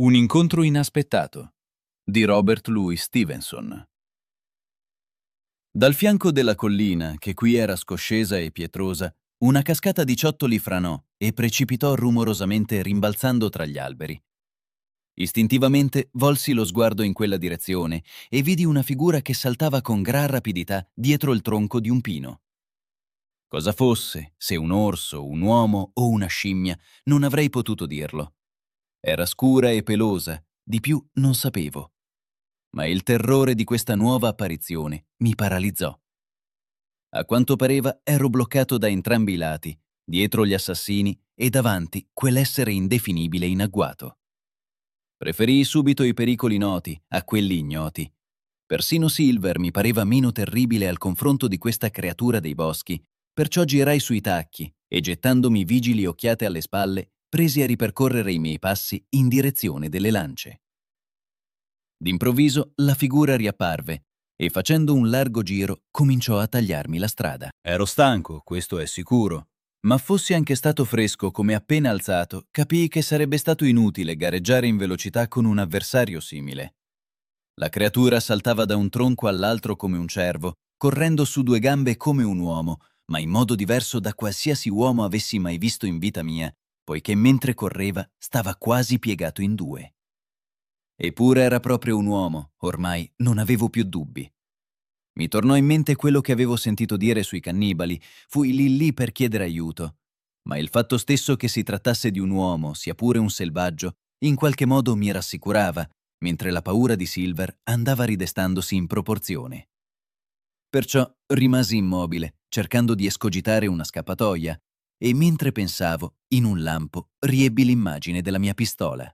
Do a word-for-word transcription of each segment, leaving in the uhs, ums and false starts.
Un incontro inaspettato di Robert Louis Stevenson. Dal fianco della collina, che qui era scoscesa e pietrosa, una cascata di ciottoli franò e precipitò rumorosamente rimbalzando tra gli alberi. Istintivamente volsi lo sguardo in quella direzione e vidi una figura che saltava con gran rapidità dietro il tronco di un pino. Cosa fosse, se un orso, un uomo o una scimmia, non avrei potuto dirlo. Era scura e pelosa, di più non sapevo. Ma il terrore di questa nuova apparizione mi paralizzò. A quanto pareva ero bloccato da entrambi i lati, dietro gli assassini e davanti quell'essere indefinibile in agguato. Preferii subito i pericoli noti a quelli ignoti. Persino Silver mi pareva meno terribile al confronto di questa creatura dei boschi, perciò girai sui tacchi e, gettandomi vigili occhiate alle spalle, presi a ripercorrere i miei passi in direzione delle lance. D'improvviso la figura riapparve e, facendo un largo giro, cominciò a tagliarmi la strada. Ero stanco, questo è sicuro, ma fossi anche stato fresco come appena alzato, capii che sarebbe stato inutile gareggiare in velocità con un avversario simile. La creatura saltava da un tronco all'altro come un cervo, correndo su due gambe come un uomo, ma in modo diverso da qualsiasi uomo avessi mai visto in vita mia, poiché mentre correva stava quasi piegato in due. Eppure era proprio un uomo, ormai non avevo più dubbi. Mi tornò in mente quello che avevo sentito dire sui cannibali, fui lì lì per chiedere aiuto, ma il fatto stesso che si trattasse di un uomo, sia pure un selvaggio, in qualche modo mi rassicurava, mentre la paura di Silver andava ridestandosi in proporzione. Perciò rimasi immobile, cercando di escogitare una scappatoia, e mentre pensavo, in un lampo, riebbi l'immagine della mia pistola.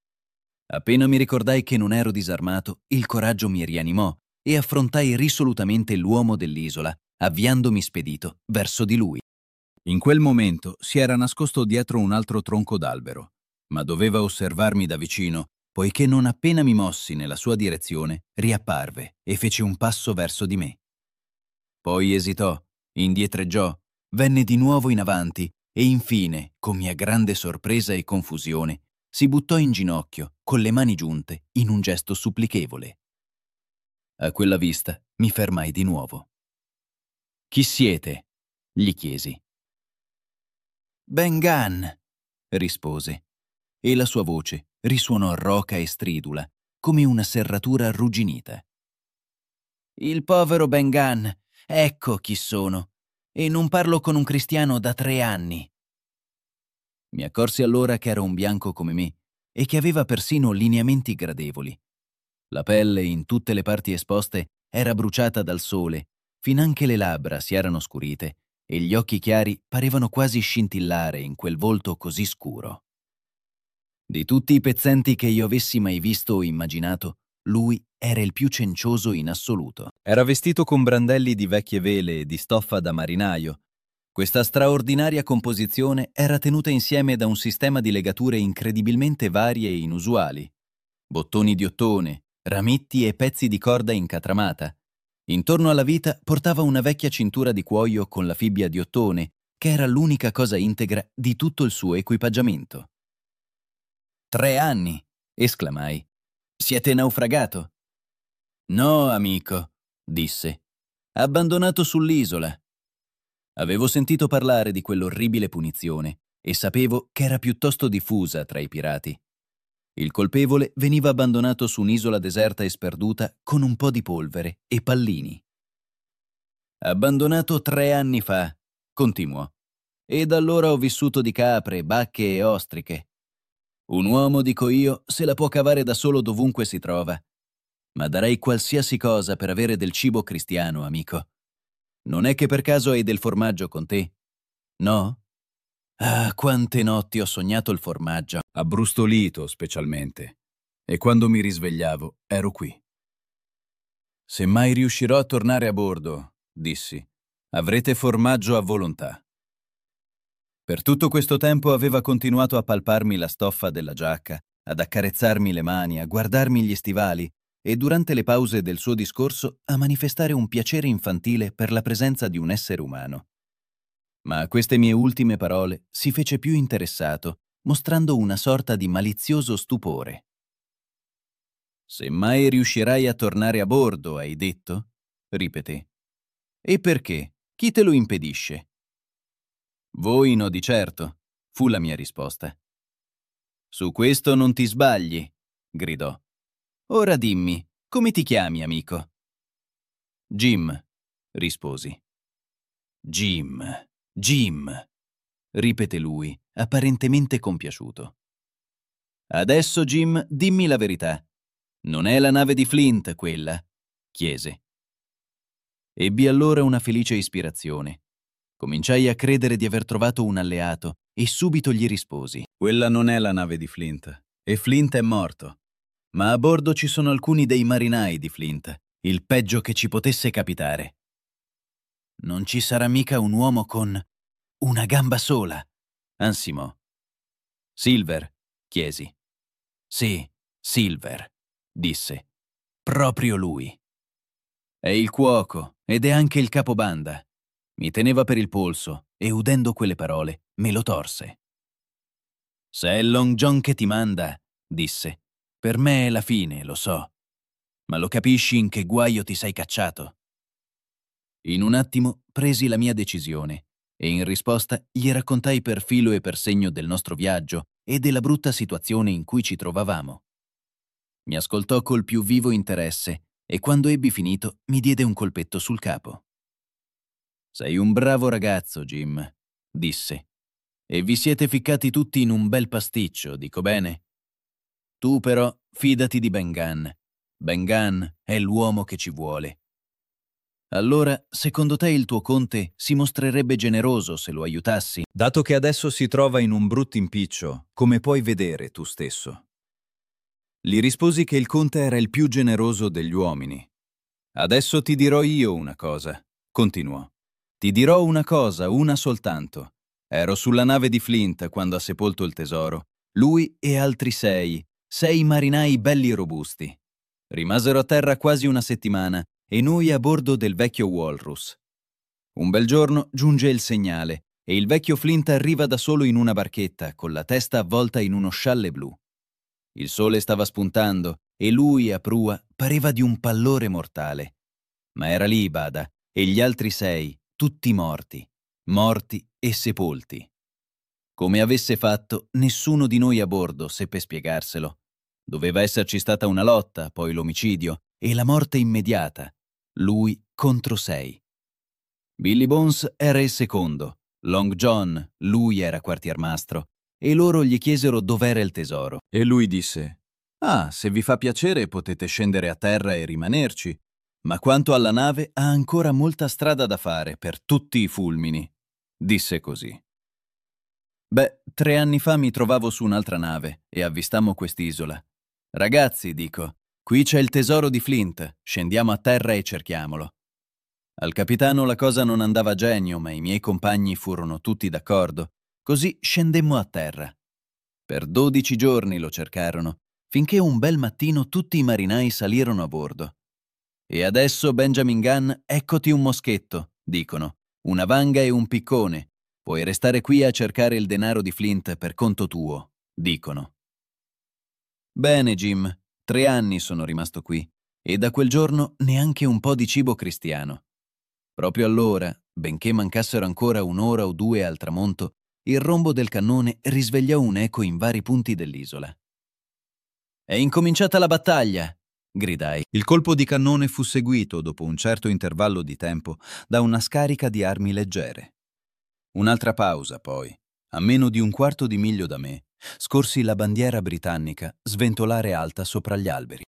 Appena mi ricordai che non ero disarmato, il coraggio mi rianimò e affrontai risolutamente l'uomo dell'isola, avviandomi spedito verso di lui. In quel momento si era nascosto dietro un altro tronco d'albero, ma doveva osservarmi da vicino, poiché non appena mi mossi nella sua direzione, riapparve e fece un passo verso di me. Poi esitò, indietreggiò, venne di nuovo in avanti e infine, con mia grande sorpresa e confusione, si buttò in ginocchio, con le mani giunte, in un gesto supplichevole. A quella vista mi fermai di nuovo. «Chi siete?» gli chiesi. «Ben Gunn», rispose, e la sua voce risuonò roca e stridula, come una serratura arrugginita. «Il povero Ben Gunn, ecco chi sono, e non parlo con un cristiano da tre anni». Mi accorsi allora che era un bianco come me e che aveva persino lineamenti gradevoli. La pelle, in tutte le parti esposte, era bruciata dal sole, finanche le labbra si erano scurite e gli occhi chiari parevano quasi scintillare in quel volto così scuro. Di tutti i pezzenti che io avessi mai visto o immaginato, lui era il più cencioso in assoluto. Era vestito con brandelli di vecchie vele e di stoffa da marinaio. Questa straordinaria composizione era tenuta insieme da un sistema di legature incredibilmente varie e inusuali. Bottoni di ottone, rametti e pezzi di corda incatramata. Intorno alla vita portava una vecchia cintura di cuoio con la fibbia di ottone, che era l'unica cosa integra di tutto il suo equipaggiamento. «Tre anni!» esclamai. «Siete naufragato?» «No, amico», disse. «Abbandonato sull'isola». Avevo sentito parlare di quell'orribile punizione e sapevo che era piuttosto diffusa tra i pirati. Il colpevole veniva abbandonato su un'isola deserta e sperduta con un po' di polvere e pallini. «Abbandonato tre anni fa», continuò, «e da allora ho vissuto di capre, bacche e ostriche. Un uomo, dico io, se la può cavare da solo dovunque si trova. Ma darei qualsiasi cosa per avere del cibo cristiano, amico. Non è che per caso hai del formaggio con te? No? Ah, quante notti ho sognato il formaggio, abbrustolito specialmente, e quando mi risvegliavo ero qui. Se mai riuscirò a tornare a bordo, dissi, avrete formaggio a volontà. Per tutto questo tempo aveva continuato a palparmi la stoffa della giacca, ad accarezzarmi le mani, a guardarmi gli stivali e durante le pause del suo discorso a manifestare un piacere infantile per la presenza di un essere umano. Ma a queste mie ultime parole si fece più interessato, mostrando una sorta di malizioso stupore. Se mai riuscirai a tornare a bordo, hai detto? Ripeté. E perché? Chi te lo impedisce? Voi no di certo, fu la mia risposta. Su questo non ti sbagli, gridò. Ora dimmi, come ti chiami, amico? Jim, risposi. Jim, Jim, ripeté lui, apparentemente compiaciuto. Adesso, Jim, dimmi la verità. Non è la nave di Flint, quella? Chiese. Ebbi allora una felice ispirazione. Cominciai a credere di aver trovato un alleato e subito gli risposi. Quella non è la nave di Flint, e Flint è morto. Ma a bordo ci sono alcuni dei marinai di Flint, il peggio che ci potesse capitare. Non ci sarà mica un uomo con una gamba sola, ansimò. Silver, chiesi. Sì, Silver, disse. Proprio lui. È il cuoco ed è anche il capobanda. Mi teneva per il polso e, udendo quelle parole, me lo torse. Se è Long John che ti manda, disse, per me è la fine, lo so. Ma lo capisci in che guaio ti sei cacciato? In un attimo presi la mia decisione e in risposta gli raccontai per filo e per segno del nostro viaggio e della brutta situazione in cui ci trovavamo. Mi ascoltò col più vivo interesse e quando ebbi finito mi diede un colpetto sul capo. Sei un bravo ragazzo, Jim, disse, e vi siete ficcati tutti in un bel pasticcio, dico bene? Tu però fidati di Ben Gunn. Ben Gunn è l'uomo che ci vuole. Allora, secondo te il tuo conte si mostrerebbe generoso se lo aiutassi? Dato che adesso si trova in un brutto impiccio, come puoi vedere tu stesso. Gli risposi che il conte era il più generoso degli uomini. Adesso ti dirò io una cosa, continuò. Ti dirò una cosa, una soltanto. Ero sulla nave di Flint quando ha sepolto il tesoro. Lui e altri sei, sei marinai belli e robusti. Rimasero a terra quasi una settimana e noi a bordo del vecchio Walrus. Un bel giorno giunge il segnale e il vecchio Flint arriva da solo in una barchetta con la testa avvolta in uno scialle blu. Il sole stava spuntando e lui a prua pareva di un pallore mortale. Ma era lì, bada, e gli altri sei, tutti morti, morti e sepolti. Come avesse fatto, nessuno di noi a bordo seppe spiegarselo. Doveva esserci stata una lotta, poi l'omicidio e la morte immediata. Lui contro sei. Billy Bones era il secondo, Long John, lui era quartiermastro, e loro gli chiesero dov'era il tesoro. E lui disse, «Ah, se vi fa piacere potete scendere a terra e rimanerci, ma quanto alla nave ha ancora molta strada da fare per tutti i fulmini», disse così. Beh, tre anni fa mi trovavo su un'altra nave e avvistammo quest'isola. Ragazzi, dico, qui c'è il tesoro di Flint, scendiamo a terra e cerchiamolo. Al capitano la cosa non andava a genio, ma i miei compagni furono tutti d'accordo. Così scendemmo a terra. Per dodici giorni lo cercarono, finché un bel mattino tutti i marinai salirono a bordo. E adesso, Benjamin Gunn, eccoti un moschetto, dicono, una vanga e un piccone. Puoi restare qui a cercare il denaro di Flint per conto tuo, dicono. Bene, Jim, tre anni sono rimasto qui, e da quel giorno neanche un po' di cibo cristiano. Proprio allora, benché mancassero ancora un'ora o due al tramonto, il rombo del cannone risvegliò un eco in vari punti dell'isola. «È incominciata la battaglia!» gridai. Il colpo di cannone fu seguito, dopo un certo intervallo di tempo, da una scarica di armi leggere. Un'altra pausa, poi. A meno di un quarto di miglio da me, scorsi la bandiera britannica sventolare alta sopra gli alberi.